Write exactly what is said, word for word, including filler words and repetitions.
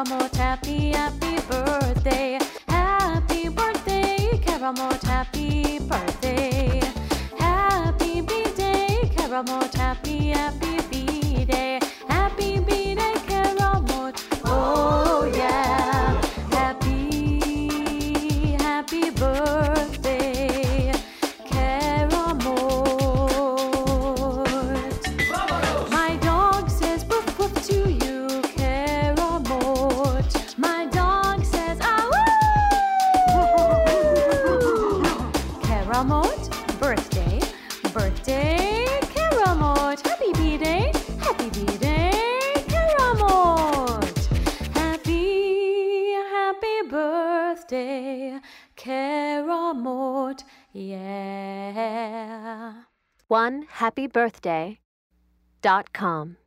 Karamot, happy, happy birthday. Happy birthday, Karamot, happy birthday. Happy B-Day, Karamot, happy, happy B-Day. Happy B-Day, Karamot, oh yeah. Happy, happy birthday, Karamot. My dog says woof woof to you, Karamot. My dog says ah woo. Karamot, birthday, birthday, Karamot. Happy B-Day, happy B-Day, Karamot. Happy, happy birthday, Karamot, yeah. one happy birthday dot com